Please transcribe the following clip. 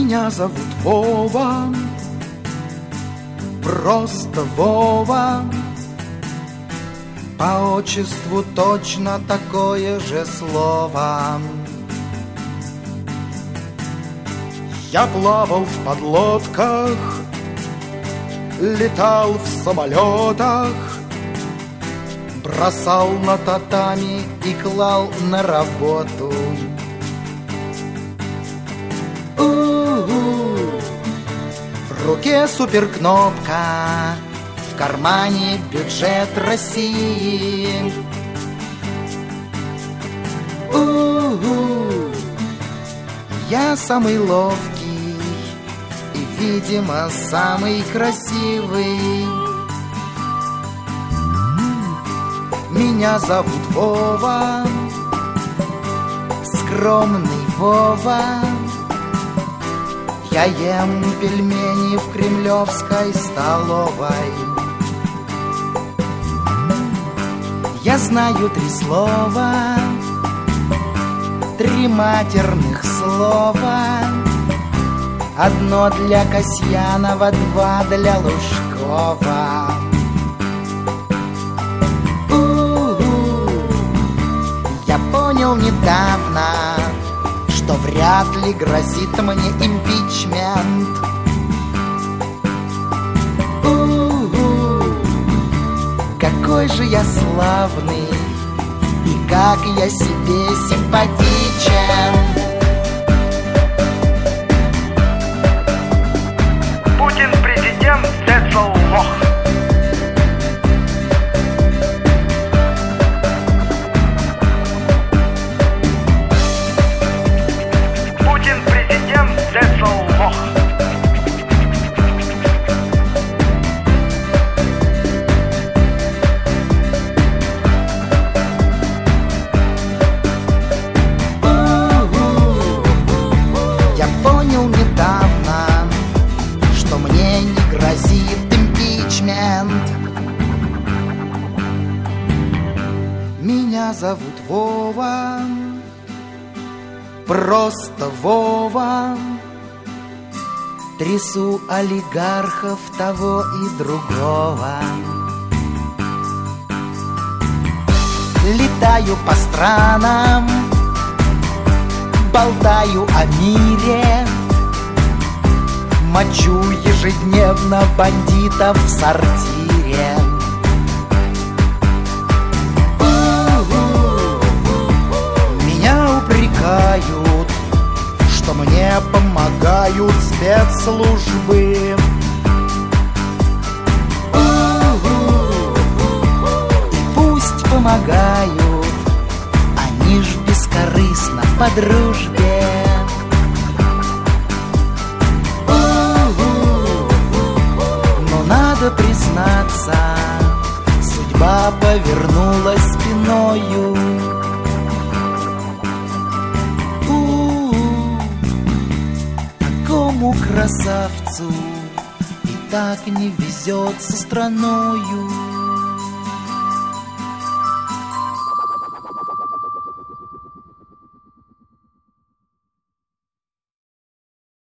Меня зовут Вова, просто Вова. По отчеству точно такое же слово. Я плавал в подлодках, летал в самолетах, бросал на татами и клал на работу. В руке суперкнопка, в кармане бюджет России. Я самый ловкий и, видимо, самый красивый. Меня зовут Вова, скромный Вова. Я ем пельмени в кремлевской столовой. Я знаю 3 слова, 3 матерных слова. 1 для Касьянова, 2 для Лужкова. Я понял недавно, что вряд ли грозит мне импичмент. Какой же я славный, и как я себе симпатичен. Путин президент, Децл лох. Меня зовут Вова, просто Вова. Трясу олигархов того и другого. Летаю по странам, болтаю о мире. Мочу ежедневно бандитов в сортире. Меня упрекают, что мне помогают спецслужбы. И пусть помогают, они ж бескорыстно по дружбе. Надо признаться, судьба повернулась спиною. Такому красавцу и так не везет со страною.